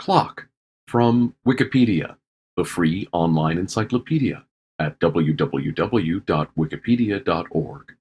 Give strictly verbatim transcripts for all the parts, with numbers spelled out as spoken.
Clock from Wikipedia, the free online encyclopedia at w w w dot wikipedia dot org.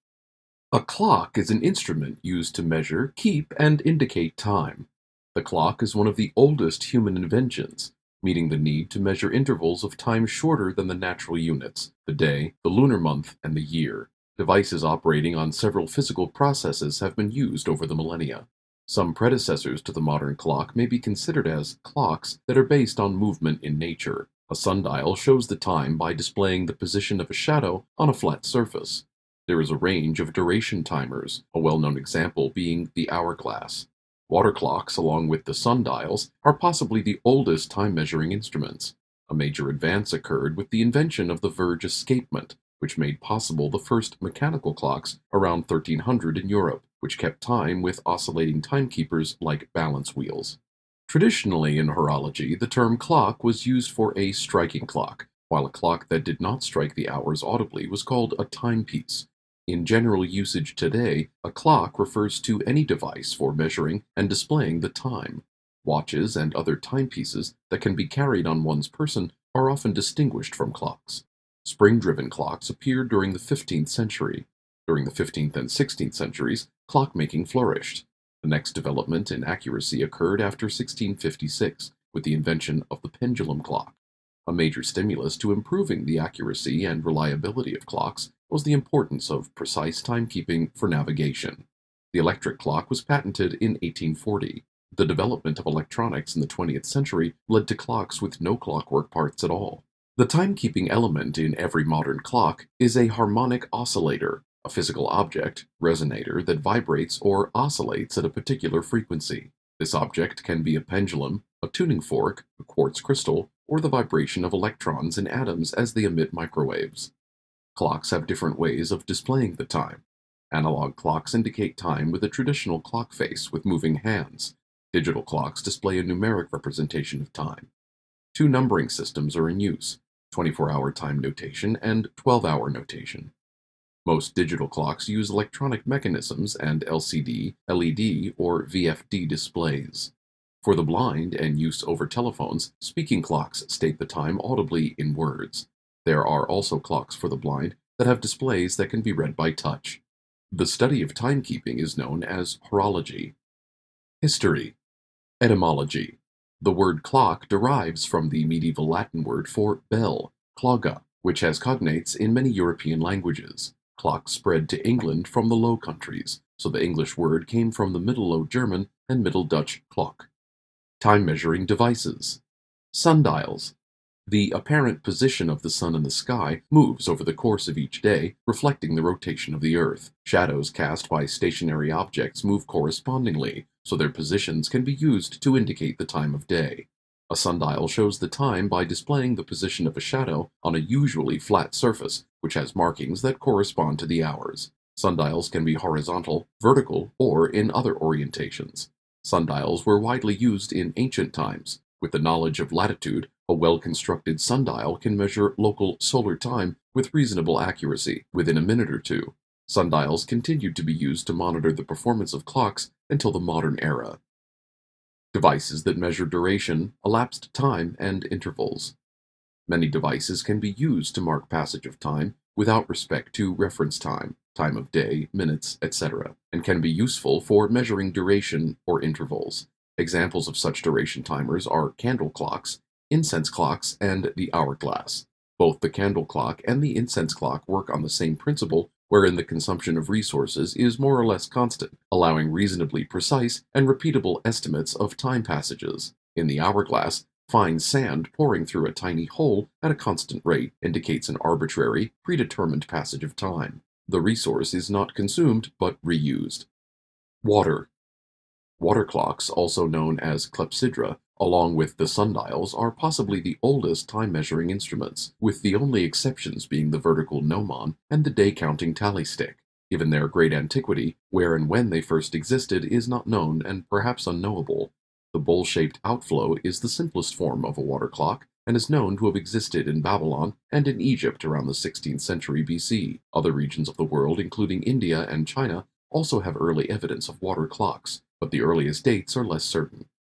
A clock is an instrument used to measure, keep, and indicate time. The clock is one of the oldest human inventions, meeting the need to measure intervals of time shorter than the natural units, the day, the lunar month, and the year. Devices operating on several physical processes have been used over the millennia. Some predecessors to the modern clock may be considered as clocks that are based on movement in nature. A sundial shows the time by displaying the position of a shadow on a flat surface. There is a range of duration timers, a well-known example being the hourglass. Water clocks, along with the sundials, are possibly the oldest time-measuring instruments. A major advance occurred with the invention of the Verge escapement, which made possible the first mechanical clocks around thirteen hundred in Europe, which kept time with oscillating timekeepers like balance wheels. Traditionally in horology, the term clock was used for a striking clock, while a clock that did not strike the hours audibly was called a timepiece. In general usage today, a clock refers to any device for measuring and displaying the time. Watches and other timepieces that can be carried on one's person are often distinguished from clocks. Spring-driven clocks appeared during the fifteenth century. During the fifteenth and sixteenth centuries, clockmaking flourished. The next development in accuracy occurred after sixteen fifty-six, with the invention of the pendulum clock. A major stimulus to improving the accuracy and reliability of clocks was the importance of precise timekeeping for navigation. The electric clock was patented in eighteen forty. The development of electronics in the twentieth century led to clocks with no clockwork parts at all. The timekeeping element in every modern clock is a harmonic oscillator, a physical object, resonator, that vibrates or oscillates at a particular frequency. This object can be a pendulum, a tuning fork, a quartz crystal, or the vibration of electrons in atoms as they emit microwaves. Clocks have different ways of displaying the time. Analog clocks indicate time with a traditional clock face with moving hands. Digital clocks display a numeric representation of time. Two numbering systems are in use: twenty-four hour time notation and twelve hour notation. Most digital clocks use electronic mechanisms and L C D, L E D, or V F D displays. For the blind and use over telephones, speaking clocks state the time audibly in words. There are also clocks for the blind that have displays that can be read by touch. The study of timekeeping is known as horology. History. Etymology. The word clock derives from the medieval Latin word for bell, cloga, which has cognates in many European languages. Clock spread to England from the Low Countries, so the English word came from the Middle Low German and Middle Dutch clock. Time-measuring devices. Sundials. The apparent position of the sun in the sky moves over the course of each day, reflecting the rotation of the Earth. Shadows cast by stationary objects move correspondingly, so their positions can be used to indicate the time of day. A sundial shows the time by displaying the position of a shadow on a usually flat surface, which has markings that correspond to the hours. Sundials can be horizontal, vertical, or in other orientations. Sundials were widely used in ancient times. With the knowledge of latitude, a well-constructed sundial can measure local solar time with reasonable accuracy within a minute or two. Sundials continued to be used to monitor the performance of clocks until the modern era. Devices that measure duration, elapsed time, and intervals. Many devices can be used to mark passage of time without respect to reference time, time of day, minutes, et cetera, and can be useful for measuring duration or intervals. Examples of such duration timers are candle clocks, incense clocks, and the hourglass. Both the candle clock and the incense clock work on the same principle, wherein the consumption of resources is more or less constant, allowing reasonably precise and repeatable estimates of time passages. In the hourglass, fine sand pouring through a tiny hole at a constant rate indicates an arbitrary, predetermined passage of time. The resource is not consumed, but reused. Water. Water clocks, also known as clepsydra, along with the sundials, are possibly the oldest time-measuring instruments, with the only exceptions being the vertical gnomon and the day-counting tally stick. Given their great antiquity, where and when they first existed is not known and perhaps unknowable. The bowl-shaped outflow is the simplest form of a water clock and is known to have existed in Babylon and in Egypt around the sixteenth century B C. Other regions of the world, including India and China, also have early evidence of water clocks, but the earliest dates are less certain.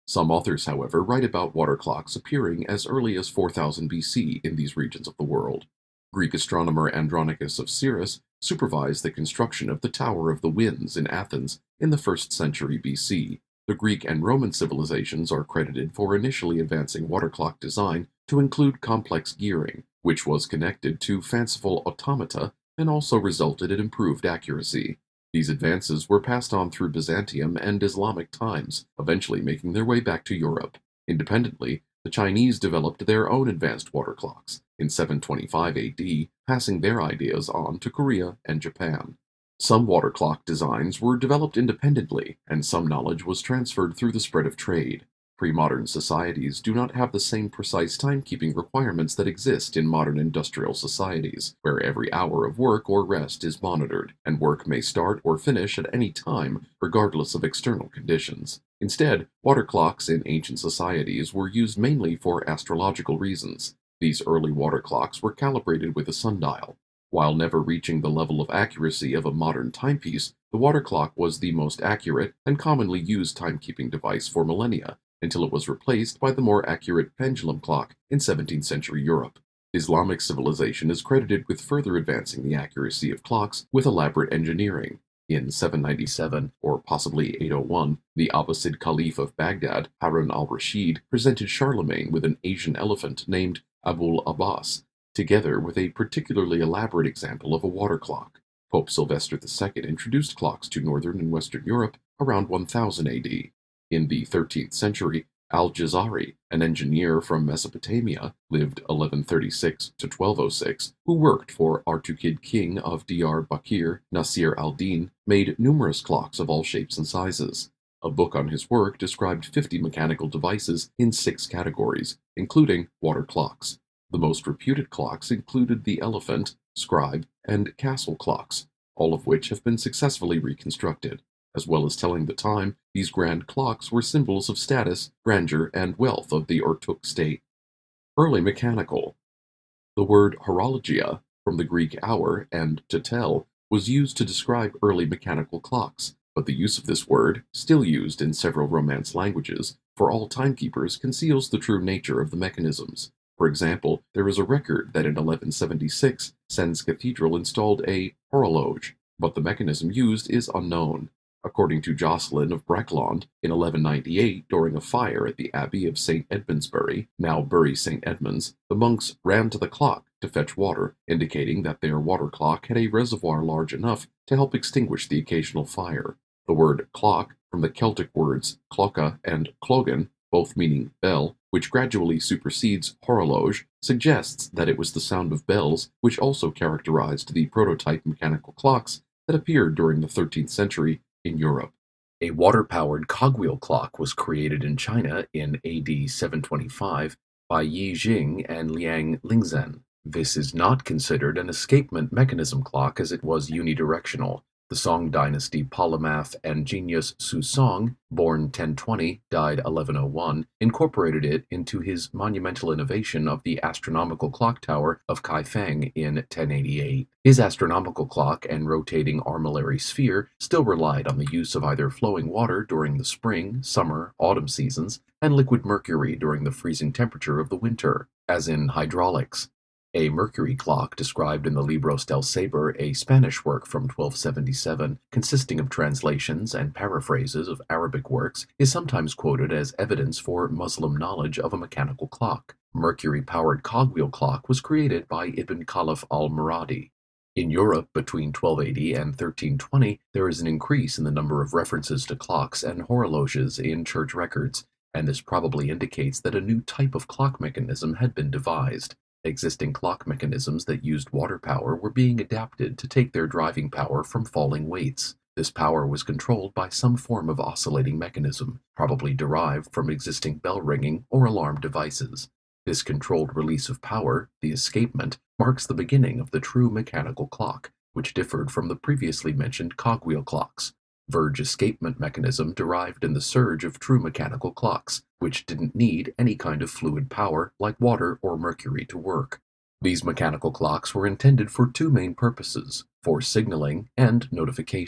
Some authors, however, write about water clocks appearing as early as four thousand B C in these regions of the world. Greek astronomer Andronicus of Cyrrhus supervised the construction of the Tower of the Winds in Athens in the first century B C. The Greek and Roman civilizations are credited for initially advancing water clock design to include complex gearing, which was connected to fanciful automata and also resulted in improved accuracy. These advances were passed on through Byzantium and Islamic times, eventually making their way back to Europe. Independently, the Chinese developed their own advanced water clocks in seven twenty-five A D, passing their ideas on to Korea and Japan. Some water clock designs were developed independently, and some knowledge was transferred through the spread of trade. Pre-modern societies do not have the same precise timekeeping requirements that exist in modern industrial societies, where every hour of work or rest is monitored, and work may start or finish at any time, regardless of external conditions. Instead, water clocks in ancient societies were used mainly for astrological reasons. These early water clocks were calibrated with a sundial. While never reaching the level of accuracy of a modern timepiece, the water clock was the most accurate and commonly used timekeeping device for millennia, until it was replaced by the more accurate pendulum clock in seventeenth century Europe. Islamic civilization is credited with further advancing the accuracy of clocks with elaborate engineering. In seven ninety-seven, or possibly eight oh one, the Abbasid Caliph of Baghdad, Harun al-Rashid, presented Charlemagne with an Asian elephant named Abul Abbas, together with a particularly elaborate example of a water clock. Pope Sylvester the Second introduced clocks to northern and western Europe around one thousand A D. In the thirteenth century, Al-Jazari, an engineer from Mesopotamia, lived eleven thirty-six to twelve oh six, who worked for Artukid king of Diyarbakir, Nasir al-Din, made numerous clocks of all shapes and sizes. A book on his work described fifty mechanical devices in six categories, including water clocks. The most reputed clocks included the elephant, scribe, and castle clocks, all of which have been successfully reconstructed. As well as telling the time, these grand clocks were symbols of status, grandeur, and wealth of the Urtuk state. Early mechanical. The word horologia, from the Greek hour and to tell, was used to describe early mechanical clocks, but the use of this word, still used in several Romance languages, for all timekeepers conceals the true nature of the mechanisms. For example, there is a record that in eleven seventy-six, Sens Cathedral installed a horologe, but the mechanism used is unknown. According to Jocelyn of Breckland, in eleven ninety-eight, during a fire at the Abbey of Saint Edmundsbury, now Bury Saint Edmunds, the monks ran to the clock to fetch water, indicating that their water clock had a reservoir large enough to help extinguish the occasional fire. The word clock, from the Celtic words clocha and clogan, both meaning bell, which gradually supersedes horologe, suggests that it was the sound of bells which also characterized the prototype mechanical clocks that appeared during the thirteenth century in Europe. A water-powered cogwheel clock was created in China in A D seven twenty-five by Yi Jing and Liang Lingzhen. This is not considered an escapement mechanism clock as it was unidirectional. The Song dynasty polymath and genius Su Song, born ten twenty, died eleven oh one, incorporated it into his monumental innovation of the astronomical clock tower of Kaifeng in ten eighty-eight. His astronomical clock and rotating armillary sphere still relied on the use of either flowing water during the spring, summer, autumn seasons, and liquid mercury during the freezing temperature of the winter, as in hydraulics. A mercury clock, described in the Libros del Saber, a Spanish work from twelve seventy-seven, consisting of translations and paraphrases of Arabic works, is sometimes quoted as evidence for Muslim knowledge of a mechanical clock. Mercury-powered cogwheel clock was created by Ibn Khalaf al-Muradi. In Europe, between twelve eighty and thirteen twenty, there is an increase in the number of references to clocks and horologes in church records, and this probably indicates that a new type of clock mechanism had been devised. Existing clock mechanisms that used water power were being adapted to take their driving power from falling weights. This power was controlled by some form of oscillating mechanism, probably derived from existing bell ringing or alarm devices. This controlled release of power, the escapement, marks the beginning of the true mechanical clock, which differed from the previously mentioned cogwheel clocks. Verge escapement mechanism derived in the surge of true mechanical clocks, which didn't need any kind of fluid power like water or mercury to work. These mechanical clocks were intended for two main purposes, for signaling and notification.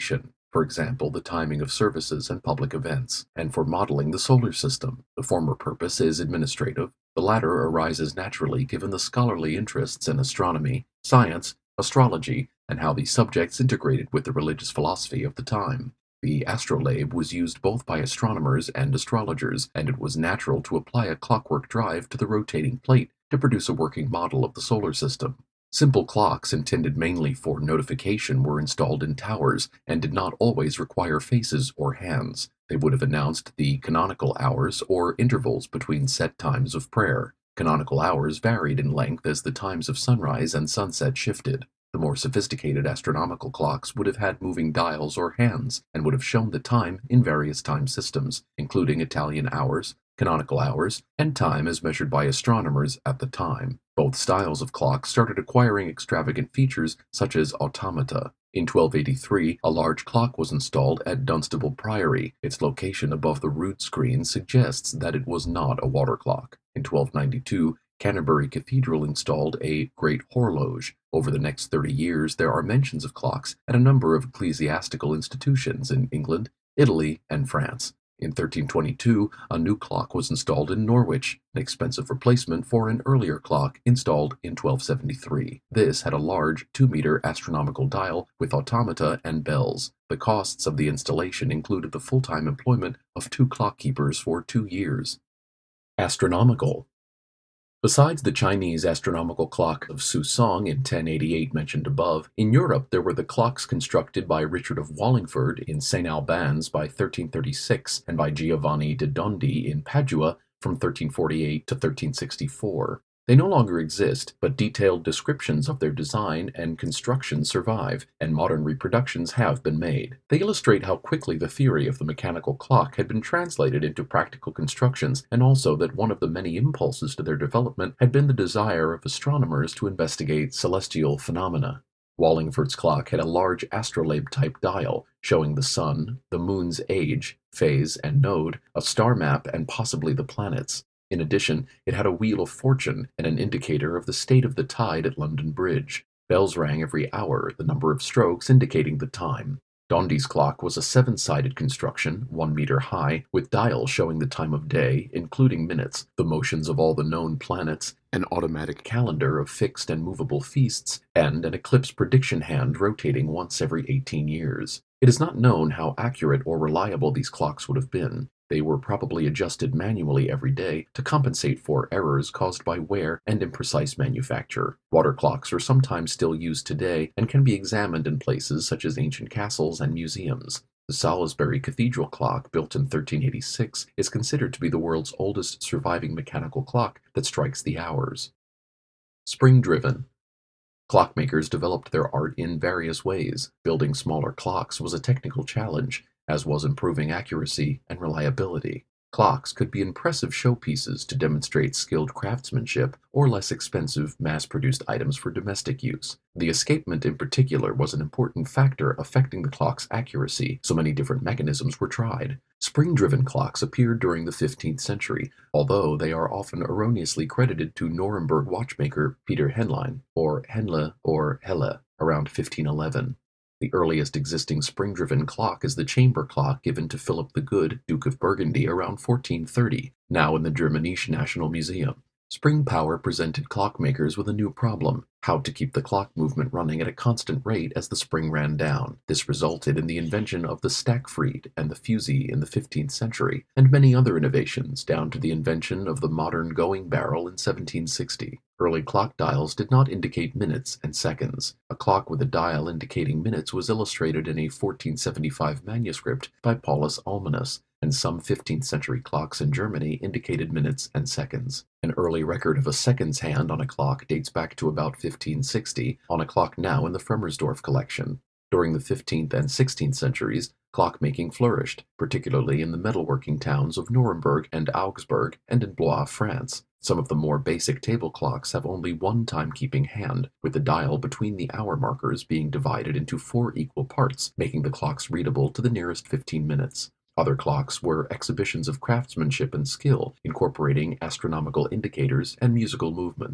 for example, the timing of services and public events, and for modeling the solar system. The former purpose is administrative. The latter arises naturally given the scholarly interests in astronomy, science, astrology, and how these subjects integrated with the religious philosophy of the time. The astrolabe was used both by astronomers and astrologers, and it was natural to apply a clockwork drive to the rotating plate to produce a working model of the solar system. Simple clocks intended mainly for notification were installed in towers and did not always require faces or hands. They would have announced the canonical hours or intervals between set times of prayer. Canonical hours varied in length as the times of sunrise and sunset shifted. The more sophisticated astronomical clocks would have had moving dials or hands and would have shown the time in various time systems, including Italian hours, canonical hours, and time as measured by astronomers at the time. Both styles of clock started acquiring extravagant features such as automata. In twelve eighty-three, a large clock was installed at Dunstable Priory. Its location above the rood screen suggests that it was not a water clock. In twelve ninety-two, Canterbury Cathedral installed a great horloge. Over the next thirty years, there are mentions of clocks at a number of ecclesiastical institutions in England, Italy, and France. In thirteen twenty-two, a new clock was installed in Norwich, an expensive replacement for an earlier clock installed in twelve seventy-three. This had a large two-meter astronomical dial with automata and bells. The costs of the installation included the full-time employment of two clock-keepers for two years. Astronomical. Besides the Chinese astronomical clock of Susong in ten eighty-eight mentioned above, in Europe there were the clocks constructed by Richard of Wallingford in Saint Albans by thirteen thirty-six and by Giovanni de Dondi in Padua from thirteen forty-eight to thirteen sixty-four. They no longer exist, but detailed descriptions of their design and construction survive, and modern reproductions have been made. They illustrate how quickly the theory of the mechanical clock had been translated into practical constructions, and also that one of the many impulses to their development had been the desire of astronomers to investigate celestial phenomena. Wallingford's clock had a large astrolabe-type dial, showing the sun, the moon's age, phase, and node, a star map, and possibly the planets. In addition, it had a wheel of fortune and an indicator of the state of the tide at London Bridge. Bells rang every hour, the number of strokes indicating the time. Dondi's clock was a seven-sided construction, one meter high, with dials showing the time of day, including minutes, the motions of all the known planets, an automatic calendar of fixed and movable feasts, and an eclipse prediction hand rotating once every eighteen years. It is not known how accurate or reliable these clocks would have been. They were probably adjusted manually every day to compensate for errors caused by wear and imprecise manufacture. Water clocks are sometimes still used today and can be examined in places such as ancient castles and museums. The Salisbury Cathedral clock, built in thirteen eighty-six, is considered to be the world's oldest surviving mechanical clock that strikes the hours. Spring-driven. Clockmakers developed their art in various ways. Building smaller clocks was a technical challenge, as was improving accuracy and reliability. Clocks could be impressive showpieces to demonstrate skilled craftsmanship or less expensive, mass-produced items for domestic use. The escapement in particular was an important factor affecting the clock's accuracy, so many different mechanisms were tried. Spring-driven clocks appeared during the fifteenth century, although they are often erroneously credited to Nuremberg watchmaker Peter Henlein, or Henle or Helle, around fifteen eleven. The earliest existing spring-driven clock is the chamber clock given to Philip the Good, Duke of Burgundy, around fourteen thirty, now in the Germanische National Museum. Spring power presented clockmakers with a new problem: how to keep the clock movement running at a constant rate as the spring ran down. This resulted in the invention of the Stackfried and the fusee in the fifteenth century, and many other innovations, down to the invention of the modern going barrel in seventeen sixty. Early clock dials did not indicate minutes and seconds. A clock with a dial indicating minutes was illustrated in a fourteen seventy-five manuscript by Paulus Almanus, and some fifteenth century clocks in Germany indicated minutes and seconds. An early record of a seconds hand on a clock dates back to about fifteen sixty, on a clock now in the Fremersdorf collection. During the fifteenth and sixteenth centuries, clockmaking flourished, particularly in the metalworking towns of Nuremberg and Augsburg and in Blois, France. Some of the more basic table clocks have only one timekeeping hand, with the dial between the hour markers being divided into four equal parts, making the clocks readable to the nearest fifteen minutes. Other clocks were exhibitions of craftsmanship and skill, incorporating astronomical indicators and musical movements.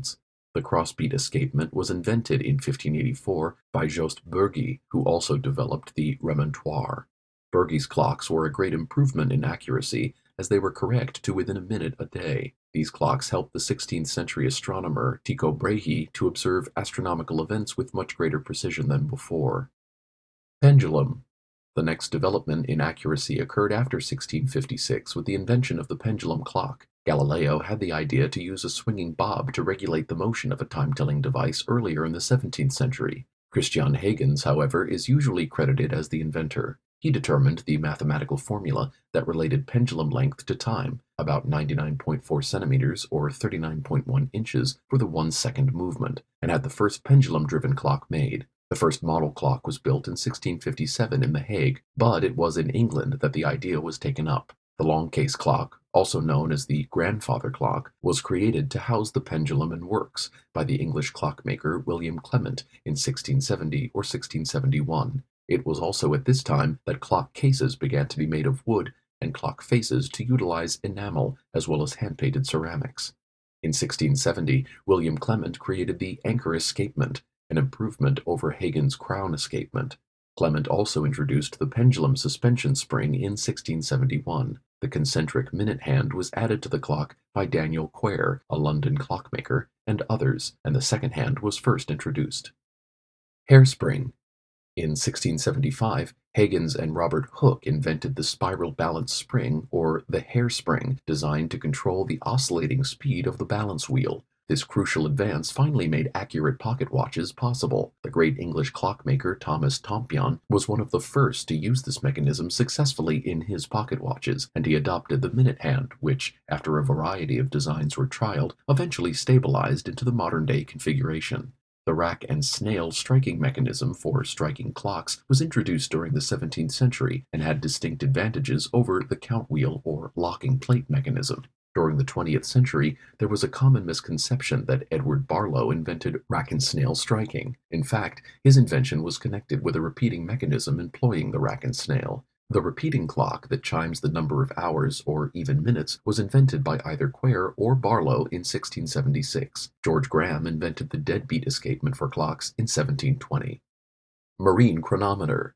The crossbeat escapement was invented in fifteen eighty-four by Jost Bürgi, who also developed the remontoire. Bürgi's clocks were a great improvement in accuracy, as they were correct to within a minute a day. These clocks helped the sixteenth century astronomer Tycho Brahe to observe astronomical events with much greater precision than before. Pendulum. The next development in accuracy occurred after sixteen fifty-six with the invention of the pendulum clock. Galileo had the idea to use a swinging bob to regulate the motion of a time-telling device earlier in the seventeenth century. Christian Huygens, however, is usually credited as the inventor. He determined the mathematical formula that related pendulum length to time, about ninety-nine point four centimeters or thirty-nine point one inches for the one-second movement, and had the first pendulum-driven clock made. The first model clock was built in sixteen fifty-seven in The Hague, but it was in England that the idea was taken up. The long case clock, also known as the grandfather clock, was created to house the pendulum and works by the English clockmaker William Clement in sixteen seventy or sixteen seventy-one. It was also at this time that clock cases began to be made of wood and clock faces to utilize enamel as well as hand-painted ceramics. In sixteen seventy, William Clement created the anchor escapement, an improvement over Huygens' crown escapement. Clement also introduced the pendulum suspension spring in sixteen seventy-one. The concentric minute hand was added to the clock by Daniel Quare, a London clockmaker, and others, and the second hand was first introduced. Hairspring. In sixteen seventy-five, Huygens and Robert Hooke invented the spiral balance spring, or the hairspring, designed to control the oscillating speed of the balance wheel. This crucial advance finally made accurate pocket watches possible. The great English clockmaker Thomas Tompion was one of the first to use this mechanism successfully in his pocket watches, and he adopted the minute hand, which, after a variety of designs were trialed, eventually stabilized into the modern-day configuration. The rack and snail striking mechanism for striking clocks was introduced during the seventeenth century and had distinct advantages over the count wheel or locking plate mechanism. During the twentieth century, there was a common misconception that Edward Barlow invented rack and snail striking. In fact, his invention was connected with a repeating mechanism employing the rack and snail. The repeating clock that chimes the number of hours or even minutes was invented by either Quare or Barlow in sixteen seventy-six. George Graham invented the deadbeat escapement for clocks in seventeen twenty. Marine chronometer.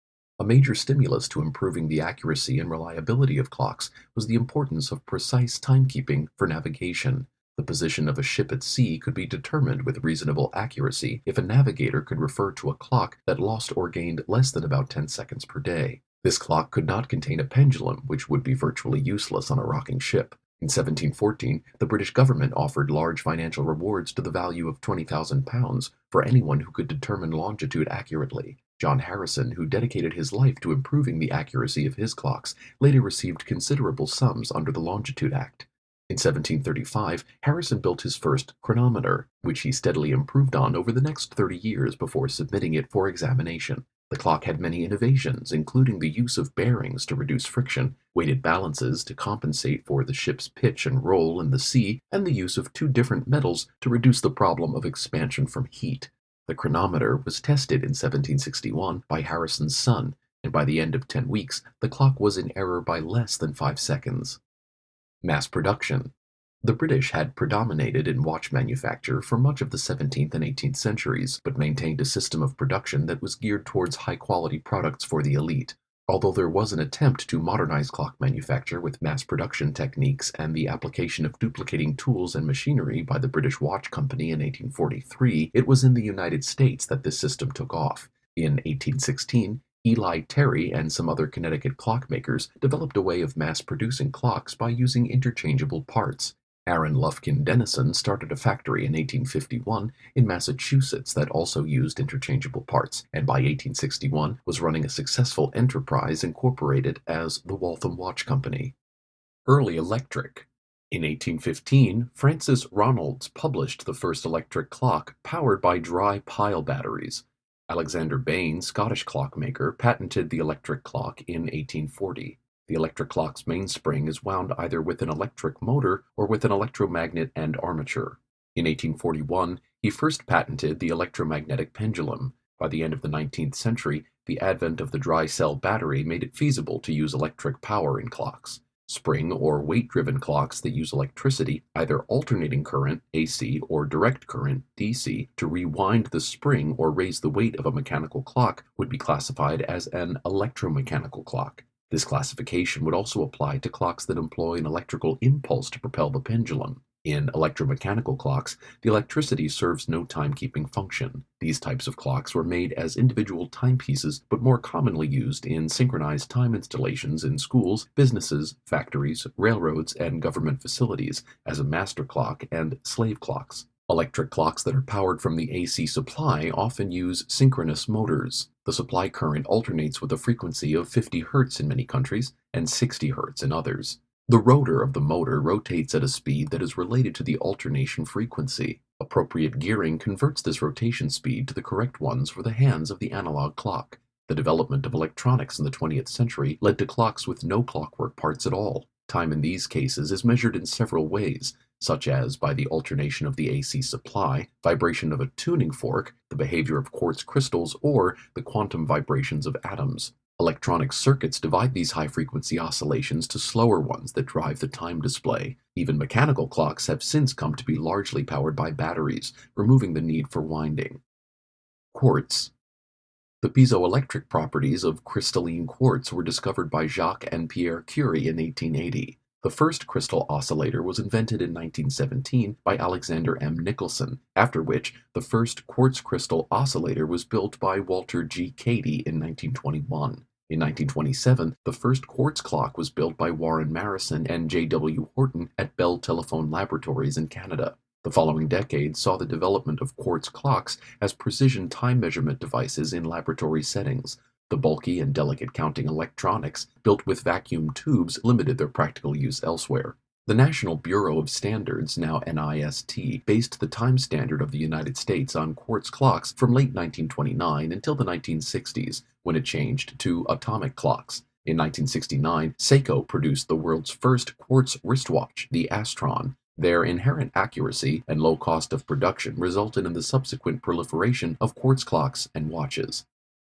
A major stimulus to improving the accuracy and reliability of clocks was the importance of precise timekeeping for navigation. The position of a ship at sea could be determined with reasonable accuracy if a navigator could refer to a clock that lost or gained less than about ten seconds per day. This clock could not contain a pendulum, which would be virtually useless on a rocking ship. In seventeen fourteen, the British government offered large financial rewards to the value of twenty thousand pounds for anyone who could determine longitude accurately. John Harrison, who dedicated his life to improving the accuracy of his clocks, later received considerable sums under the Longitude Act. In seventeen thirty-five, Harrison built his first chronometer, which he steadily improved on over the next thirty years before submitting it for examination. The clock had many innovations, including the use of bearings to reduce friction, weighted balances to compensate for the ship's pitch and roll in the sea, and the use of two different metals to reduce the problem of expansion from heat. The chronometer was tested in seventeen sixty-one by Harrison's son, and by the end of ten weeks, the clock was in error by less than five seconds. Mass production. The British had predominated in watch manufacture for much of the seventeenth and eighteenth centuries, but maintained a system of production that was geared towards high-quality products for the elite. Although there was an attempt to modernize clock manufacture with mass production techniques and the application of duplicating tools and machinery by the British Watch Company in eighteen forty-three, it was in the United States that this system took off. In eighteen sixteen, Eli Terry and some other Connecticut clockmakers developed a way of mass-producing clocks by using interchangeable parts. Aaron Lufkin Dennison started a factory in eighteen fifty-one in Massachusetts that also used interchangeable parts, and by eighteen sixty-one was running a successful enterprise incorporated as the Waltham Watch Company. Early electric. In eighteen fifteen, Francis Ronalds published the first electric clock powered by dry pile batteries. Alexander Bain, Scottish clockmaker, patented the electric clock in eighteen forty. The electric clock's mainspring is wound either with an electric motor or with an electromagnet and armature. In eighteen forty-one, he first patented the electromagnetic pendulum. By the end of the nineteenth century, the advent of the dry cell battery made it feasible to use electric power in clocks. Spring or weight-driven clocks that use electricity, either alternating current, A C, or direct current, D C, to rewind the spring or raise the weight of a mechanical clock would be classified as an electromechanical clock. This classification would also apply to clocks that employ an electrical impulse to propel the pendulum. In electromechanical clocks, the electricity serves no timekeeping function. These types of clocks were made as individual timepieces, but more commonly used in synchronized time installations in schools, businesses, factories, railroads, and government facilities as a master clock and slave clocks. Electric clocks that are powered from the A C supply often use synchronous motors. The supply current alternates with a frequency of fifty hertz in many countries and sixty hertz in others. The rotor of the motor rotates at a speed that is related to the alternation frequency. Appropriate gearing converts this rotation speed to the correct ones for the hands of the analog clock. The development of electronics in the twentieth century led to clocks with no clockwork parts at all. Time in these cases is measured in several ways, such as by the alternation of the A C supply, vibration of a tuning fork, the behavior of quartz crystals, or the quantum vibrations of atoms. Electronic circuits divide these high-frequency oscillations to slower ones that drive the time display. Even mechanical clocks have since come to be largely powered by batteries, removing the need for winding. Quartz. The piezoelectric properties of crystalline quartz were discovered by Jacques and Pierre Curie in eighteen eighty. The first crystal oscillator was invented in nineteen seventeen by Alexander M. Nicholson, after which the first quartz crystal oscillator was built by Walter G. Cady in nineteen twenty-one. In nineteen twenty-seven, the first quartz clock was built by Warren Marrison and J W Horton at Bell Telephone Laboratories in Canada. The following decade saw the development of quartz clocks as precision time measurement devices in laboratory settings. The bulky and delicate counting electronics, built with vacuum tubes, limited their practical use elsewhere. The National Bureau of Standards, now N I S T, based the time standard of the United States on quartz clocks from late nineteen twenty-nine until the nineteen sixties, when it changed to atomic clocks. In nineteen sixty-nine, Seiko produced the world's first quartz wristwatch, the Astron. Their inherent accuracy and low cost of production resulted in the subsequent proliferation of quartz clocks and watches.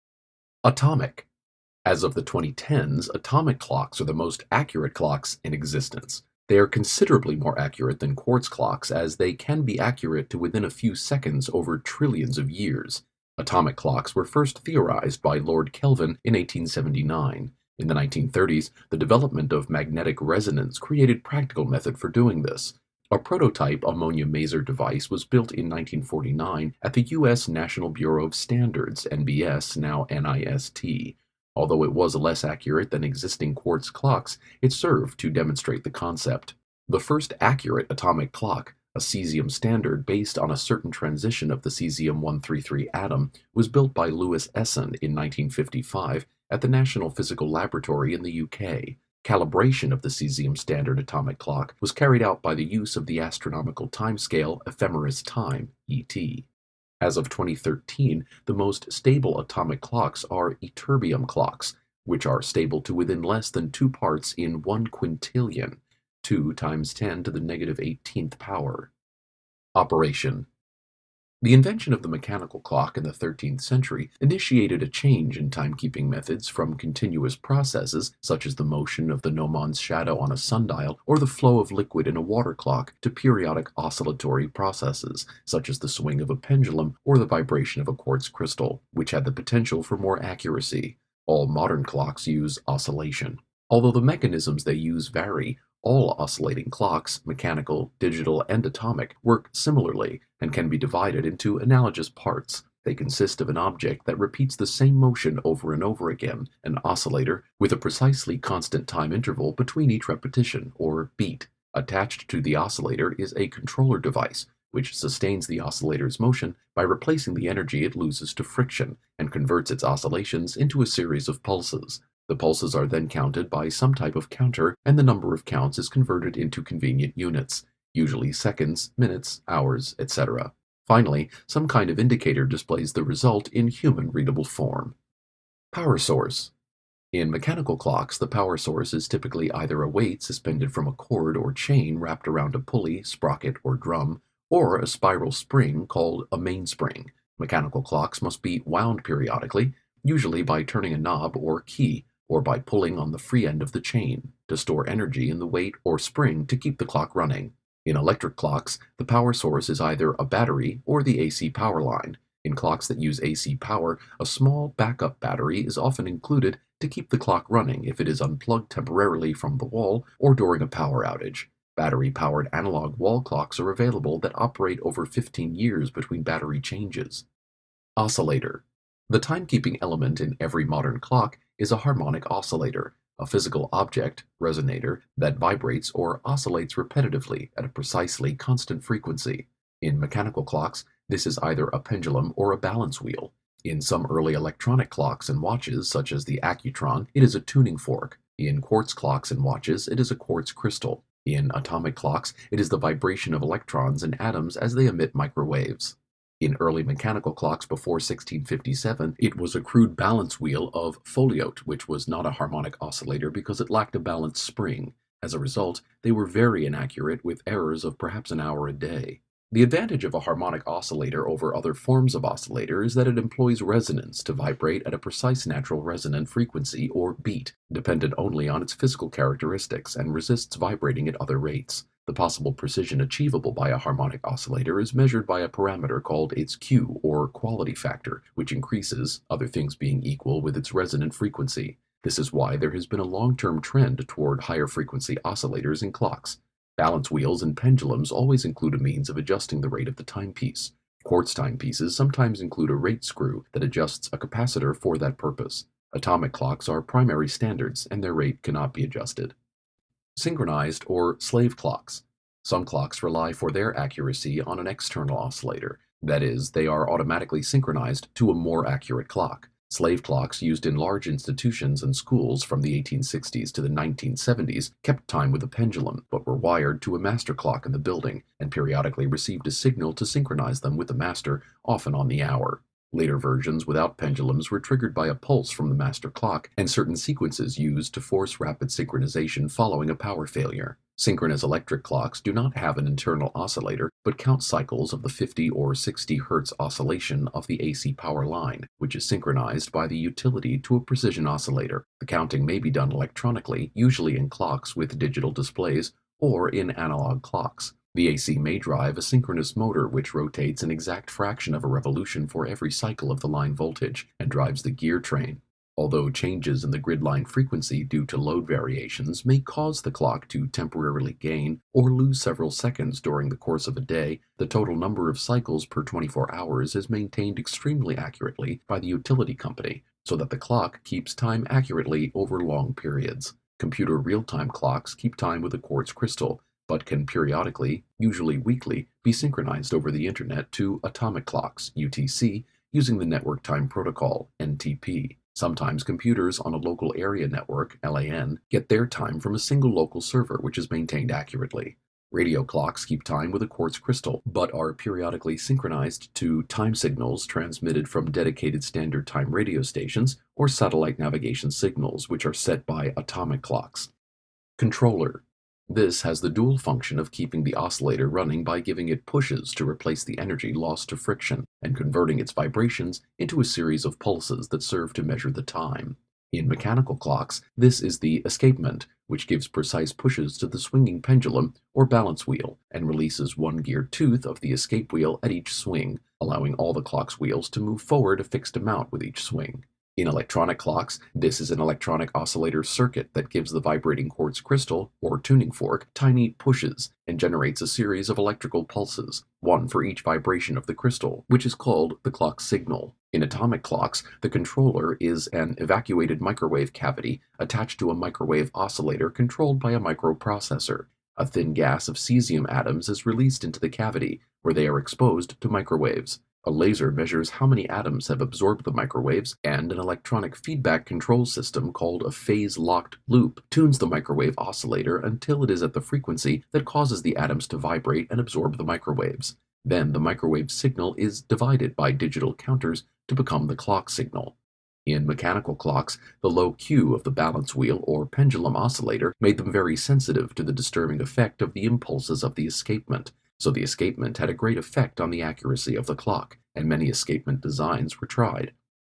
Atomic. As of the twenty tens, atomic clocks are the most accurate clocks in existence. They are considerably more accurate than quartz clocks, as they can be accurate to within a few seconds over trillions of years. Atomic clocks were first theorized by Lord Kelvin in eighteen seventy-nine. In the nineteen thirties, the development of magnetic resonance created practical method for doing this. A prototype ammonia maser device was built in nineteen forty-nine at the U S National Bureau of Standards, N B S, now N I S T. Although it was less accurate than existing quartz clocks, it served to demonstrate the concept. The first accurate atomic clock, a cesium standard based on a certain transition of the cesium one thirty-three atom, was built by Louis Essen in nineteen fifty-five at the National Physical Laboratory in the U K. Calibration of the cesium standard atomic clock was carried out by the use of the astronomical timescale ephemeris time, E T. As of twenty thirteen, the most stable atomic clocks are ytterbium clocks, which are stable to within less than two parts in one quintillion, two times ten to the negative eighteenth power. Operation. The invention of the mechanical clock in the thirteenth century initiated a change in timekeeping methods from continuous processes, such as the motion of the gnomons shadow on a sundial or the flow of liquid in a water clock, to periodic oscillatory processes, such as the swing of a pendulum or the vibration of a quartz crystal, which had the potential for more accuracy. All modern clocks use oscillation. Although the mechanisms they use vary, all oscillating clocks, mechanical, digital, and atomic, work similarly and can be divided into analogous parts. They consist of an object that repeats the same motion over and over again, an oscillator, with a precisely constant time interval between each repetition, or beat. Attached to the oscillator is a controller device, which sustains the oscillator's motion by replacing the energy it loses to friction and converts its oscillations into a series of pulses. The pulses are then counted by some type of counter, and the number of counts is converted into convenient units, usually seconds, minutes, hours, et cetera. Finally, some kind of indicator displays the result in human-readable form. Power source. In mechanical clocks, the power source is typically either a weight suspended from a cord or chain wrapped around a pulley, sprocket, or drum, or a spiral spring called a mainspring. Mechanical clocks must be wound periodically, usually by turning a knob or key. or by pulling on the free end of the chain to store energy in the weight or spring to keep the clock running. In electric clocks, the power source is either a battery or the A C power line. In clocks that use A C power, a small backup battery is often included to keep the clock running if it is unplugged temporarily from the wall or during a power outage. Battery-powered analog wall clocks are available that operate over fifteen years between battery changes. Oscillator. The timekeeping element in every modern clock is a harmonic oscillator, a physical object, resonator, that vibrates or oscillates repetitively at a precisely constant frequency. In mechanical clocks, this is either a pendulum or a balance wheel. In some early electronic clocks and watches, such as the Accutron, it is a tuning fork. In quartz clocks and watches, it is a quartz crystal. In atomic clocks, it is the vibration of electrons and atoms as they emit microwaves. In early mechanical clocks before sixteen fifty-seven, it was a crude balance wheel of foliote, which was not a harmonic oscillator because it lacked a balanced spring. As a result, they were very inaccurate with errors of perhaps an hour a day. The advantage of a harmonic oscillator over other forms of oscillator is that it employs resonance to vibrate at a precise natural resonant frequency, or beat, dependent only on its physical characteristics, and resists vibrating at other rates. The possible precision achievable by a harmonic oscillator is measured by a parameter called its Q, or quality factor, which increases, other things being equal, with its resonant frequency. This is why there has been a long-term trend toward higher frequency oscillators in clocks. Balance wheels and pendulums always include a means of adjusting the rate of the timepiece. Quartz timepieces sometimes include a rate screw that adjusts a capacitor for that purpose. Atomic clocks are primary standards, and their rate cannot be adjusted. Synchronized or slave clocks. Some clocks rely for their accuracy on an external oscillator. That is, they are automatically synchronized to a more accurate clock. Slave clocks used in large institutions and schools from the eighteen sixties to the nineteen seventies kept time with a pendulum, but were wired to a master clock in the building, and periodically received a signal to synchronize them with the master, often on the hour. Later versions without pendulums were triggered by a pulse from the master clock, and certain sequences used to force rapid synchronization following a power failure. Synchronous electric clocks do not have an internal oscillator, but count cycles of the fifty or sixty hertz oscillation of the A C power line, which is synchronized by the utility to a precision oscillator. The counting may be done electronically, usually in clocks with digital displays, or in analog clocks. The A C may drive a synchronous motor which rotates an exact fraction of a revolution for every cycle of the line voltage, and drives the gear train. Although changes in the grid line frequency due to load variations may cause the clock to temporarily gain or lose several seconds during the course of a day, the total number of cycles per twenty-four hours is maintained extremely accurately by the utility company, so that the clock keeps time accurately over long periods. Computer real-time clocks keep time with a quartz crystal, but can periodically, usually weekly, be synchronized over the Internet to atomic clocks, U T C, using the Network Time Protocol, N T P. Sometimes computers on a local area network, L A N, get their time from a single local server which is maintained accurately. Radio clocks keep time with a quartz crystal, but are periodically synchronized to time signals transmitted from dedicated standard time radio stations or satellite navigation signals, which are set by atomic clocks. Controller. This has the dual function of keeping the oscillator running by giving it pushes to replace the energy lost to friction, and converting its vibrations into a series of pulses that serve to measure the time. In mechanical clocks, this is the escapement, which gives precise pushes to the swinging pendulum or balance wheel, and releases one gear tooth of the escape wheel at each swing, allowing all the clock's wheels to move forward a fixed amount with each swing. In electronic clocks, this is an electronic oscillator circuit that gives the vibrating quartz crystal, or tuning fork, tiny pushes, and generates a series of electrical pulses, one for each vibration of the crystal, which is called the clock signal. In atomic clocks, the controller is an evacuated microwave cavity attached to a microwave oscillator controlled by a microprocessor. A thin gas of cesium atoms is released into the cavity, where they are exposed to microwaves. A laser measures how many atoms have absorbed the microwaves, and an electronic feedback control system called a phase-locked loop tunes the microwave oscillator until it is at the frequency that causes the atoms to vibrate and absorb the microwaves. Then the microwave signal is divided by digital counters to become the clock signal. In mechanical clocks, the low Q of the balance wheel or pendulum oscillator made them very sensitive to the disturbing effect of the impulses of the escapement. So the escapement had a great effect on the accuracy of the clock, and many escapement designs were tried.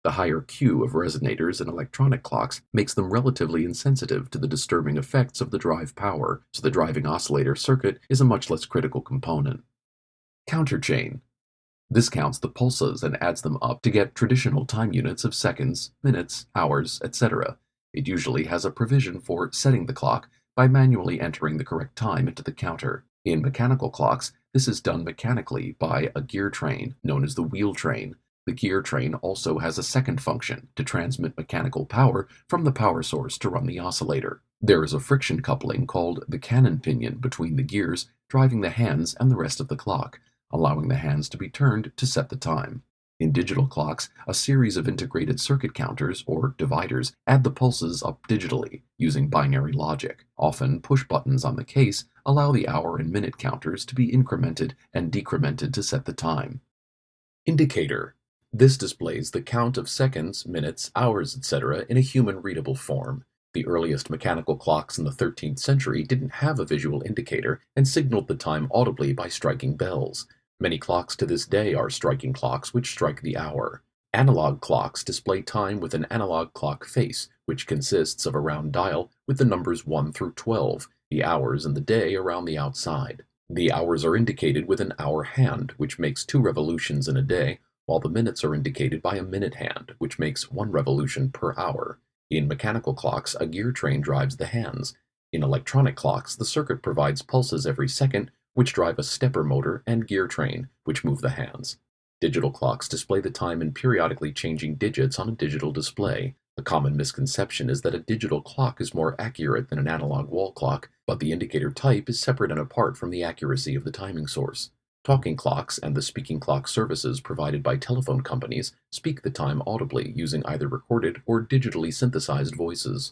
The higher Q of resonators in electronic clocks makes them relatively insensitive to the disturbing effects of the drive power, so the driving oscillator circuit is a much less critical component. Counterchain. This counts the pulses and adds them up to get traditional time units of seconds, minutes, hours, et cetera. It usually has a provision for setting the clock by manually entering the correct time into the counter. In mechanical clocks, this is done mechanically by a gear train, known as the wheel train. The gear train also has a second function, to transmit mechanical power from the power source to run the oscillator. There is a friction coupling called the cannon pinion between the gears, driving the hands and the rest of the clock, allowing the hands to be turned to set the time. In digital clocks, a series of integrated circuit counters, or dividers, add the pulses up digitally, using binary logic. Often, push buttons on the case allow the hour and minute counters to be incremented and decremented to set the time. Indicator. This displays the count of seconds, minutes, hours, et cetera in a human-readable form. The earliest mechanical clocks in the thirteenth century didn't have a visual indicator and signaled the time audibly by striking bells. Many clocks to this day are striking clocks which strike the hour. Analog clocks display time with an analog clock face, which consists of a round dial with the numbers one through twelve, the hours and the day around the outside. The hours are indicated with an hour hand, which makes two revolutions in a day, while the minutes are indicated by a minute hand, which makes one revolution per hour. In mechanical clocks, a gear train drives the hands. In electronic clocks, the circuit provides pulses every second, which drive a stepper motor and gear train, which move the hands. Digital clocks display the time in periodically changing digits on a digital display. A common misconception is that a digital clock is more accurate than an analog wall clock, but the indicator type is separate and apart from the accuracy of the timing source. Talking clocks and the speaking clock services provided by telephone companies speak the time audibly using either recorded or digitally synthesized voices.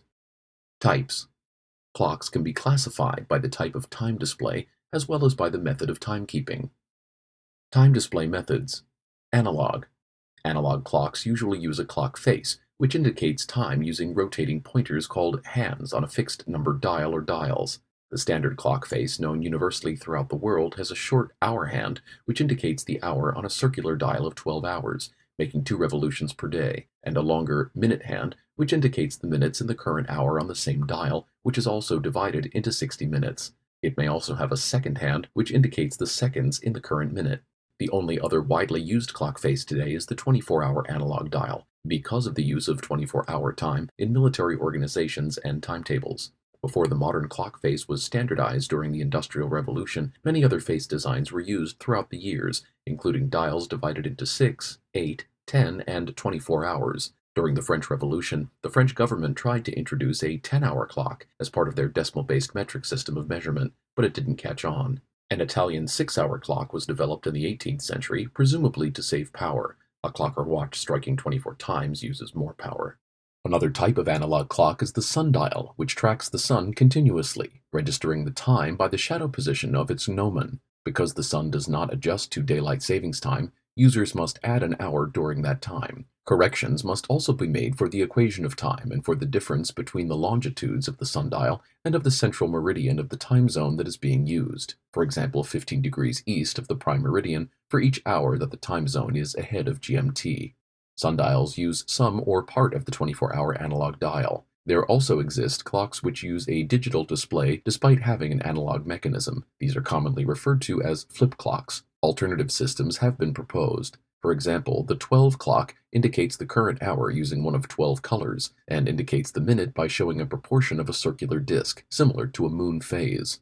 Types. Clocks can be classified by the type of time display as well as by the method of timekeeping. Time display methods. Analog. Analog clocks usually use a clock face, which indicates time using rotating pointers called hands on a fixed numbered dial or dials. The standard clock face, known universally throughout the world, has a short hour hand, which indicates the hour on a circular dial of twelve hours, making two revolutions per day, and a longer minute hand, which indicates the minutes in the current hour on the same dial, which is also divided into sixty minutes. It may also have a second hand, which indicates the seconds in the current minute. The only other widely used clock face today is the twenty-four hour analog dial, because of the use of twenty-four hour time in military organizations and timetables. Before the modern clock face was standardized during the Industrial Revolution, many other face designs were used throughout the years, including dials divided into six, eight, ten, and twenty-four hours. During the French Revolution, the French government tried to introduce a ten hour clock as part of their decimal-based metric system of measurement, but it didn't catch on. An Italian six hour clock was developed in the eighteenth century, presumably to save power. A clock or watch striking twenty-four times uses more power. Another type of analog clock is the sundial, which tracks the sun continuously, registering the time by the shadow position of its gnomon. Because the sun does not adjust to daylight savings time, users must add an hour during that time. Corrections must also be made for the equation of time and for the difference between the longitudes of the sundial and of the central meridian of the time zone that is being used. For example, fifteen degrees east of the prime meridian for each hour that the time zone is ahead of G M T. Sundials use some or part of the twenty-four hour analog dial. There also exist clocks which use a digital display despite having an analog mechanism. These are commonly referred to as flip clocks. Alternative systems have been proposed. For example, the twelve clock indicates the current hour using one of twelve colors, and indicates the minute by showing a proportion of a circular disk, similar to a moon phase.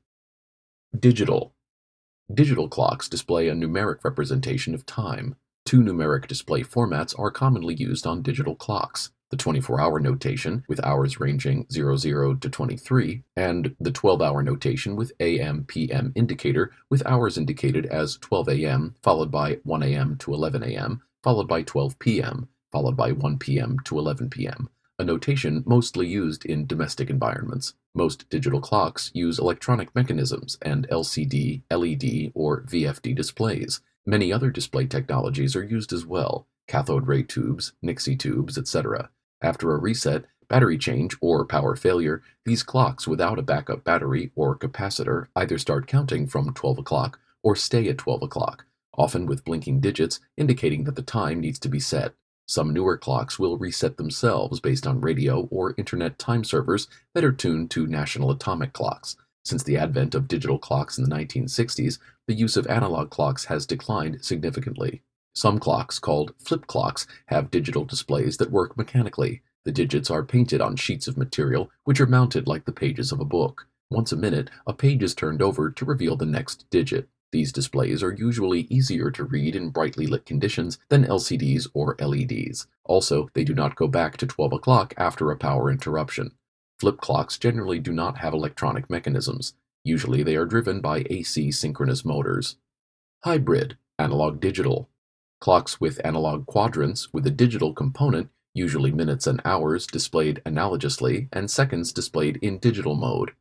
Digital. Digital clocks display a numeric representation of time. Two numeric display formats are commonly used on digital clocks: the twenty-four hour notation, with hours ranging zero zero to twenty-three, and the twelve hour notation with A M P M indicator, with hours indicated as twelve A M, followed by one A M to eleven A M, followed by twelve P M, followed by one P M to eleven P M, a notation mostly used in domestic environments. Most digital clocks use electronic mechanisms and L C D, L E D, or V F D displays. Many other display technologies are used as well: cathode ray tubes, Nixie tubes, et cetera. After a reset, battery change, or power failure, these clocks without a backup battery or capacitor either start counting from twelve o'clock or stay at twelve o'clock, often with blinking digits indicating that the time needs to be set. Some newer clocks will reset themselves based on radio or internet time servers that are tuned to national atomic clocks. Since the advent of digital clocks in the nineteen sixties, the use of analog clocks has declined significantly. Some clocks, called flip clocks, have digital displays that work mechanically. The digits are painted on sheets of material which are mounted like the pages of a book. Once a minute, a page is turned over to reveal the next digit. These displays are usually easier to read in brightly lit conditions than L C Ds or L E Ds. Also, they do not go back to twelve o'clock after a power interruption. Flip clocks generally do not have electronic mechanisms. Usually they are driven by A C synchronous motors. Hybrid, analog-digital. Clocks with analog quadrants with a digital component, usually minutes and hours displayed analogously and seconds displayed in digital mode.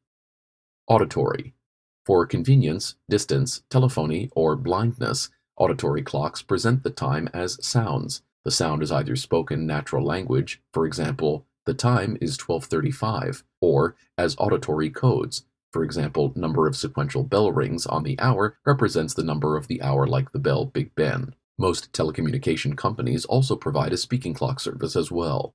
Auditory. For convenience, distance, telephony, or blindness, auditory clocks present the time as sounds. The sound is either spoken natural language, for example, the time is twelve thirty-five, or as auditory codes. For example, number of sequential bell rings on the hour represents the number of the hour like the bell Big Ben. Most telecommunication companies also provide a speaking clock service as well.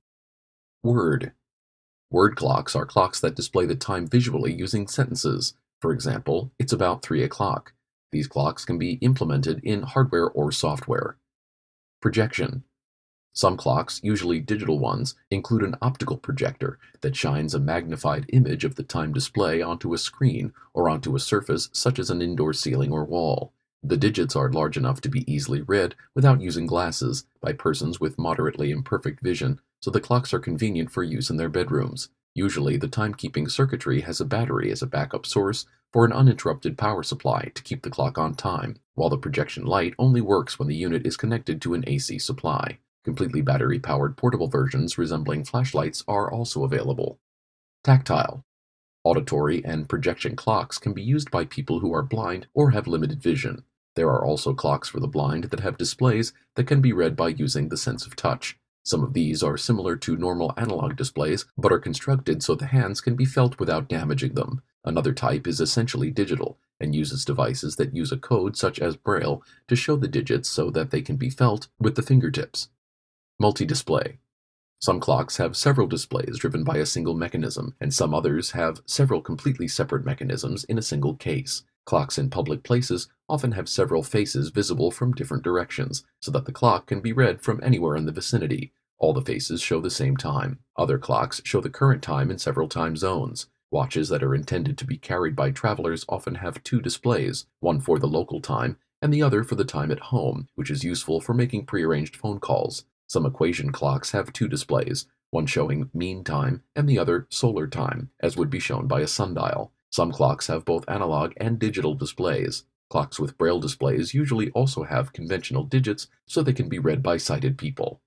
Word. Word clocks are clocks that display the time visually using sentences. For example, it's about three o'clock. These clocks can be implemented in hardware or software. Projection. Some clocks, usually digital ones, include an optical projector that shines a magnified image of the time display onto a screen or onto a surface such as an indoor ceiling or wall. The digits are large enough to be easily read without using glasses by persons with moderately imperfect vision, so the clocks are convenient for use in their bedrooms. Usually, the timekeeping circuitry has a battery as a backup source for an uninterrupted power supply to keep the clock on time, while the projection light only works when the unit is connected to an A C supply. Completely battery-powered portable versions resembling flashlights are also available. Tactile. Auditory and projection clocks can be used by people who are blind or have limited vision. There are also clocks for the blind that have displays that can be read by using the sense of touch. Some of these are similar to normal analog displays, but are constructed so the hands can be felt without damaging them. Another type is essentially digital, and uses devices that use a code such as Braille to show the digits so that they can be felt with the fingertips. Multi-display. Some clocks have several displays driven by a single mechanism, and some others have several completely separate mechanisms in a single case. Clocks in public places often have several faces visible from different directions, so that the clock can be read from anywhere in the vicinity. All the faces show the same time. Other clocks show the current time in several time zones. Watches that are intended to be carried by travelers often have two displays, one for the local time and the other for the time at home, which is useful for making prearranged phone calls. Some equation clocks have two displays, one showing mean time and the other solar time, as would be shown by a sundial. Some clocks have both analog and digital displays. Clocks with Braille displays usually also have conventional digits so they can be read by sighted people.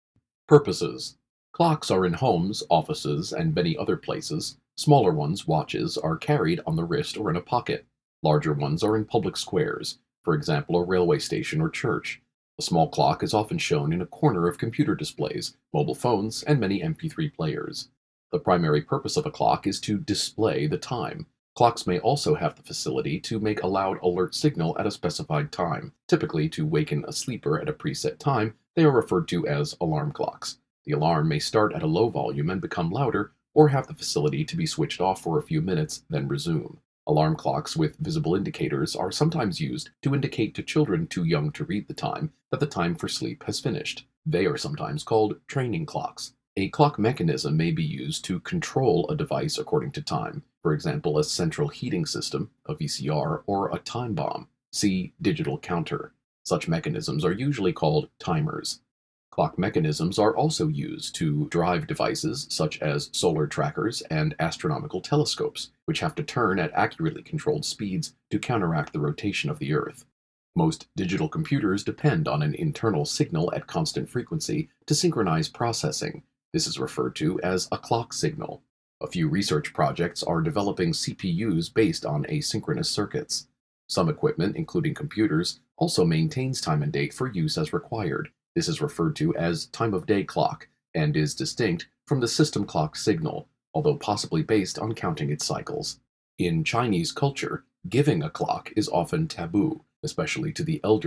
Purposes. Clocks are in homes, offices, and many other places. Smaller ones, watches, are carried on the wrist or in a pocket. Larger ones are in public squares, for example a railway station or church. A small clock is often shown in a corner of computer displays, mobile phones, and many M P three players. The primary purpose of a clock is to display the time. Clocks may also have the facility to make a loud alert signal at a specified time. Typically, to waken a sleeper at a preset time, they are referred to as alarm clocks. The alarm may start at a low volume and become louder, or have the facility to be switched off for a few minutes, then resume. Alarm clocks with visible indicators are sometimes used to indicate to children too young to read the time that the time for sleep has finished. They are sometimes called training clocks. A clock mechanism may be used to control a device according to time, for example a central heating system, a V C R, or a time bomb. See digital counter. Such mechanisms are usually called timers. Clock mechanisms are also used to drive devices such as solar trackers and astronomical telescopes, which have to turn at accurately controlled speeds to counteract the rotation of the Earth. Most digital computers depend on an internal signal at constant frequency to synchronize processing. This is referred to as a clock signal. A few research projects are developing C P Us based on asynchronous circuits. Some equipment, including computers, also maintains time and date for use as required. This is referred to as time-of-day clock and is distinct from the system clock signal, although possibly based on counting its cycles. In Chinese culture, giving a clock is often taboo, especially to the elderly,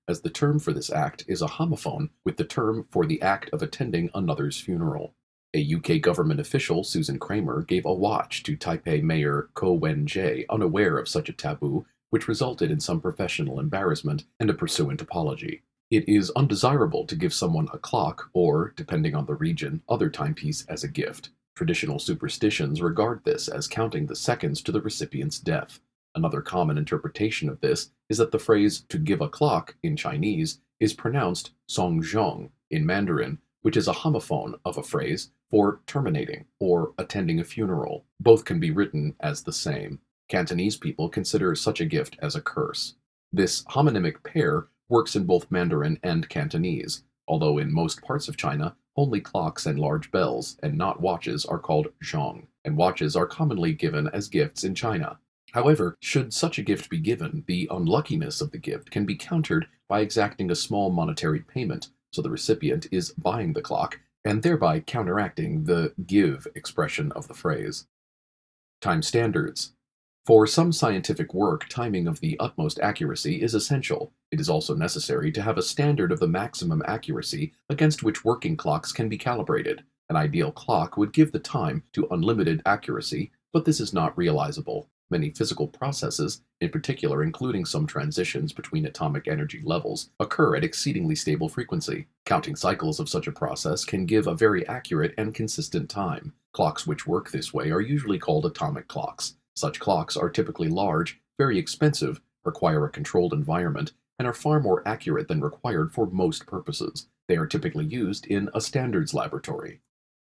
as the term for this act is a homophone with the term for the act of attending another's funeral. A U K government official, Susan Kramer, gave a watch to Taipei Mayor Ko Wen-je, unaware of such a taboo, which resulted in some professional embarrassment and a pursuant apology. It is undesirable to give someone a clock or, depending on the region, other timepiece as a gift. Traditional superstitions regard this as counting the seconds to the recipient's death. Another common interpretation of this is that the phrase to give a clock in Chinese is pronounced songzhong in Mandarin, which is a homophone of a phrase for terminating or attending a funeral. Both can be written as the same. Cantonese people consider such a gift as a curse. This homonymic pair works in both Mandarin and Cantonese, although in most parts of China, only clocks and large bells, and not watches, are called zhong, and watches are commonly given as gifts in China. However, should such a gift be given, the unluckiness of the gift can be countered by exacting a small monetary payment, so the recipient is buying the clock, and thereby counteracting the give expression of the phrase. Time standards. For some scientific work, timing of the utmost accuracy is essential. It is also necessary to have a standard of the maximum accuracy against which working clocks can be calibrated. An ideal clock would give the time to unlimited accuracy, but this is not realizable. Many physical processes, in particular including some transitions between atomic energy levels, occur at exceedingly stable frequency. Counting cycles of such a process can give a very accurate and consistent time. Clocks which work this way are usually called atomic clocks. Such clocks are typically large, very expensive, require a controlled environment, and are far more accurate than required for most purposes. They are typically used in a standards laboratory.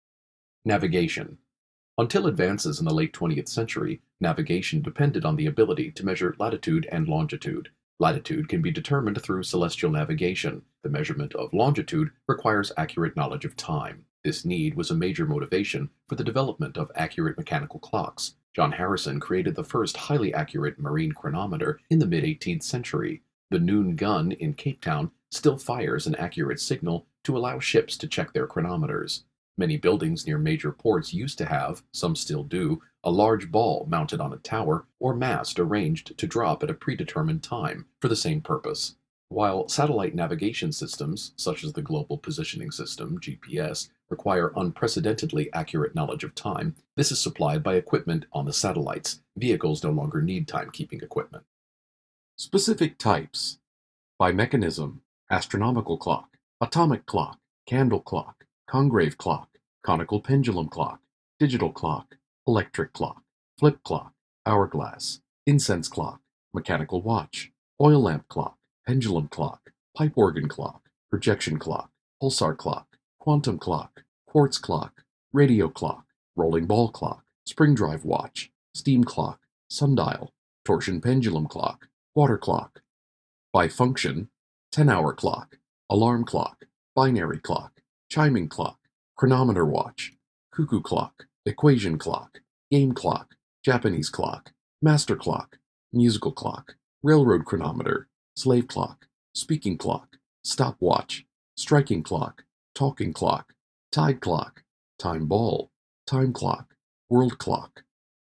Navigation. Until advances in the late twentieth century, navigation depended on the ability to measure latitude and longitude. Latitude can be determined through celestial navigation. The measurement of longitude requires accurate knowledge of time. This need was a major motivation for the development of accurate mechanical clocks. John Harrison created the first highly accurate marine chronometer in the mid-eighteenth century. The Noon gun in Cape Town still fires an accurate signal to allow ships to check their chronometers. Many buildings near major ports used to have, some still do, a large ball mounted on a tower or mast arranged to drop at a predetermined time for the same purpose. While satellite navigation systems, such as the Global Positioning System, G P S, require unprecedentedly accurate knowledge of time, this is supplied by equipment on the satellites. Vehicles no longer need timekeeping equipment. Specific types. By mechanism: astronomical clock, atomic clock, candle clock, congrave clock, conical pendulum clock, digital clock, electric clock, flip clock, hourglass, incense clock, mechanical watch, oil lamp clock, pendulum clock, pipe organ clock, projection clock, pulsar clock, quantum clock, quartz clock, radio clock, rolling ball clock, spring drive watch, steam clock, sundial, torsion pendulum clock, water clock. By function: ten-hour clock, alarm clock, binary clock, chiming clock, chronometer watch, cuckoo clock, equation clock, game clock, Japanese clock, master clock, musical clock, railroad chronometer, slave clock, speaking clock, stopwatch, striking clock, talking clock, tide clock, time ball, time clock, world clock.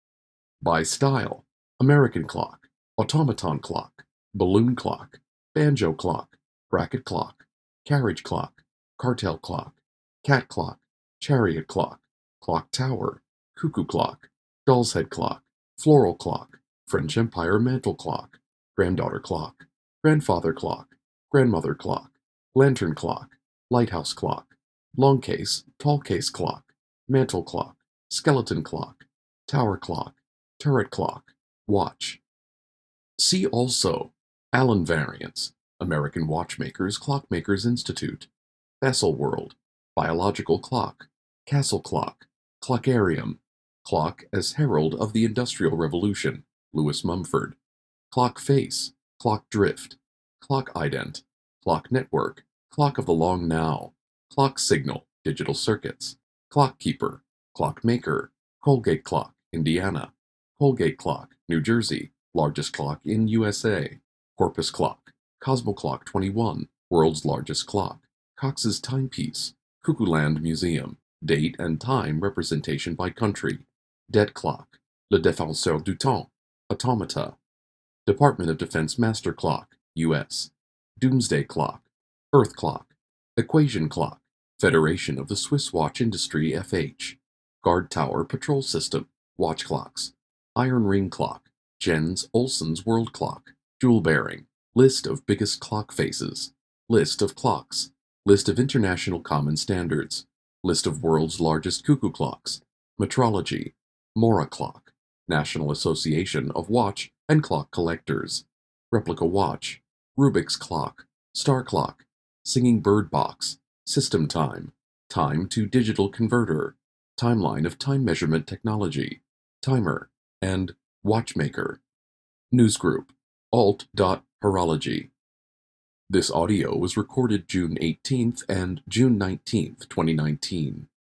By style: American clock, automaton clock, balloon clock, banjo clock, bracket clock, carriage clock, cartel clock, cat clock, chariot clock, clock tower, cuckoo clock, doll's head clock, floral clock, French Empire mantle clock, granddaughter clock, grandfather clock, grandmother clock, lantern clock, lighthouse clock, long case, tall case clock, mantle clock, skeleton clock, tower clock, turret clock, watch. See also: Allen variants, American Watchmakers Clockmakers Institute, Baselworld, biological clock, castle clock, clockarium, clock as herald of the Industrial Revolution, Lewis Mumford, clock face, clock drift, clock ident, clock network, clock of the long now, clock signal, digital circuits, clockkeeper, clockmaker, Colgate clock, Indiana, Colgate clock, New Jersey, largest clock in U S A, Corpus clock, Cosmo Clock twenty-one, world's largest clock, Cox's timepiece, Cuckooland Museum, date and time representation by country, dead clock, Le Défenseur du Temps, automata, Department of Defense master clock, U S, Doomsday Clock, Earth Clock, Equation Clock, Federation of the Swiss Watch Industry F H, Guard Tower Patrol System, Watch Clocks, Iron Ring Clock, Jens Olsen's World Clock, Jewel Bearing, List of Biggest Clock Faces, List of Clocks, List of International Common Standards, List of World's Largest Cuckoo Clocks, Metrology, Mora Clock, National Association of Watch and Clock Collectors, Replica Watch, Rubik's Clock, Star Clock, Singing Bird Box, System Time, Time to Digital Converter, Timeline of Time Measurement Technology, Timer, and Watchmaker. Newsgroup, alt.horology. This audio was recorded June eighteenth and June nineteenth, twenty nineteen.